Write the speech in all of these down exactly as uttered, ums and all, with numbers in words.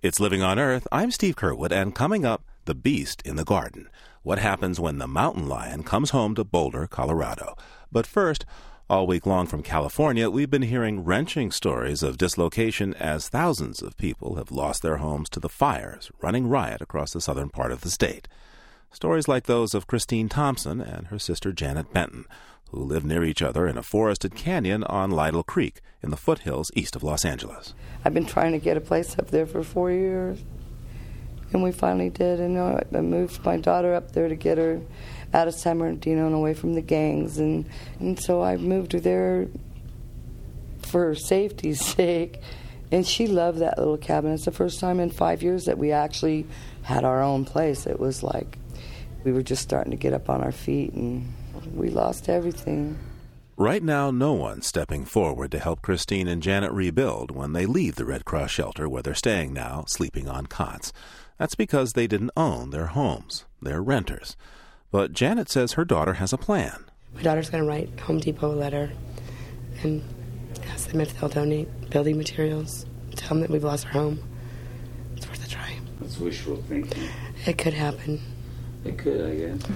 It's Living on Earth. I'm Steve Curwood, and coming up, the beast in the garden. What happens when the mountain lion comes home to Boulder, Colorado? But first, all week long from California, we've been hearing wrenching stories of dislocation as thousands of people have lost their homes to the fires running riot across the southern part of the state. Stories like those of Christine Thompson and her sister Janet Benton, who live near each other in a forested canyon on Lytle Creek in the foothills east of Los Angeles. I've been trying to get a place up there for four years, and we finally did. And I moved my daughter up there to get her out of San Bernardino and away from the gangs. And, and so I moved her there for her safety's sake. And she loved that little cabin. It's the first time in five years that we actually had our own place. It was like we were just starting to get up on our feet, and we lost everything. Right now, no one's stepping forward to help Christine and Janet rebuild when they leave the Red Cross shelter where they're staying now, sleeping on cots. That's because they didn't own their homes. They're renters. But Janet says her daughter has a plan. My daughter's going to write Home Depot a letter and ask them if they'll donate building materials. Tell them that we've lost our home. It's worth a try. That's wishful thinking. It could happen. It could, I guess.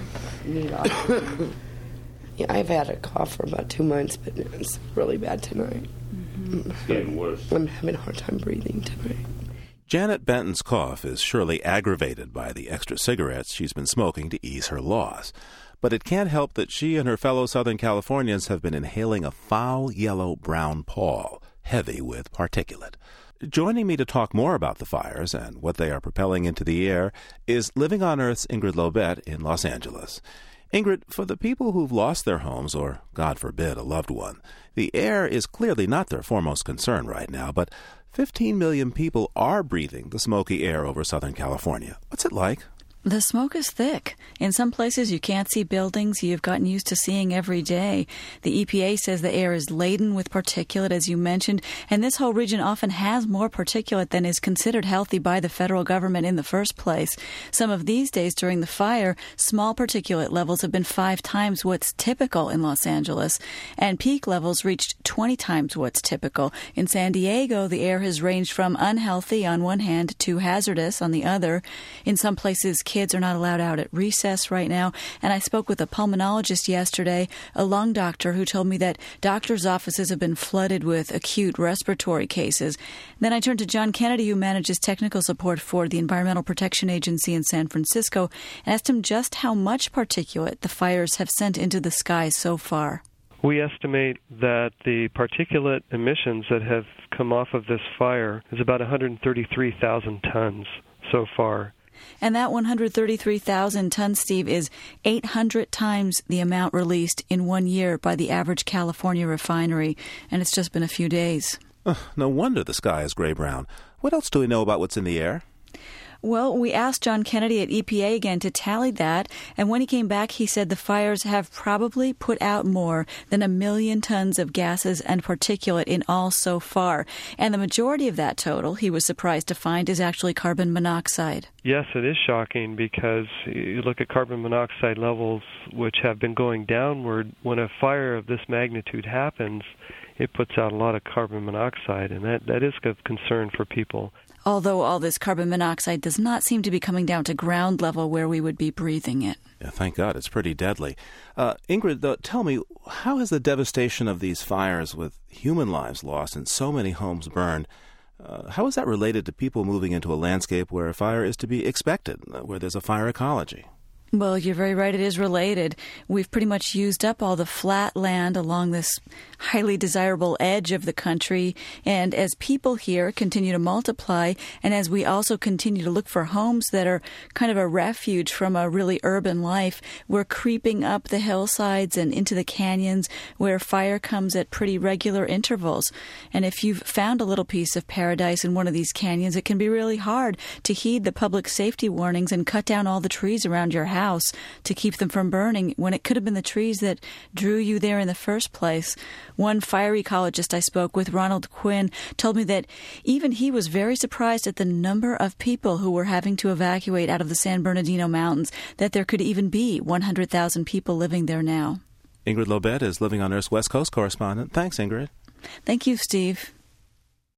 Yeah, I've had a cough for about two months, but it's really bad tonight. Mm-hmm. It's getting worse. I'm having a hard time breathing tonight. Janet Benton's cough is surely aggravated by the extra cigarettes she's been smoking to ease her loss. But it can't help that she and her fellow Southern Californians have been inhaling a foul yellow-brown pall, heavy with particulate. Joining me to talk more about the fires and what they are propelling into the air is Living on Earth's Ingrid Lobet in Los Angeles. Ingrid, for the people who've lost their homes, or, God forbid, a loved one, the air is clearly not their foremost concern right now, but fifteen million people are breathing the smoky air over Southern California. What's it like? The smoke is thick. In some places you can't see buildings you've gotten used to seeing every day. The E P A says the air is laden with particulate, as you mentioned, and this whole region often has more particulate than is considered healthy by the federal government in the first place. Some of these days during the fire, small particulate levels have been five times what's typical in Los Angeles, and peak levels reached twenty times what's typical. In San Diego, the air has ranged from unhealthy on one hand to hazardous on the other. In some places, kids are not allowed out at recess right now, and I spoke with a pulmonologist yesterday, a lung doctor, who told me that doctors' offices have been flooded with acute respiratory cases. Then I turned to John Kennedy, who manages technical support for the Environmental Protection Agency in San Francisco, and asked him just how much particulate the fires have sent into the sky so far. We estimate that the particulate emissions that have come off of this fire is about one hundred thirty-three thousand tons so far. And that one hundred thirty-three thousand tons, Steve, is eight hundred times the amount released in one year by the average California refinery. And it's just been a few days. Uh, no wonder the sky is gray-brown. What else do we know about what's in the air? Well, we asked John Kennedy at E P A again to tally that, and when he came back, he said the fires have probably put out more than a million tons of gases and particulate in all so far. And the majority of that total, he was surprised to find, is actually carbon monoxide. Yes, it is shocking because you look at carbon monoxide levels, which have been going downward. When a fire of this magnitude happens, it puts out a lot of carbon monoxide, and that, that is of concern for people. Although all this carbon monoxide does not seem to be coming down to ground level where we would be breathing it. Yeah, thank God. It's pretty deadly. Uh, Ingrid, though, tell me, how has the devastation of these fires with human lives lost and so many homes burned, uh, how is that related to people moving into a landscape where a fire is to be expected, where there's a fire ecology? Well, you're very right. It is related. We've pretty much used up all the flat land along this highly desirable edge of the country. And as people here continue to multiply, and as we also continue to look for homes that are kind of a refuge from a really urban life, we're creeping up the hillsides and into the canyons where fire comes at pretty regular intervals. And if you've found a little piece of paradise in one of these canyons, it can be really hard to heed the public safety warnings and cut down all the trees around your house to keep them from burning when it could have been the trees that drew you there in the first place. One fire ecologist I spoke with, Ronald Quinn, told me that even he was very surprised at the number of people who were having to evacuate out of the San Bernardino Mountains, that there could even be one hundred thousand people living there now. Ingrid Lobet is Living on Earth's West Coast correspondent. Thanks, Ingrid. Thank you, Steve.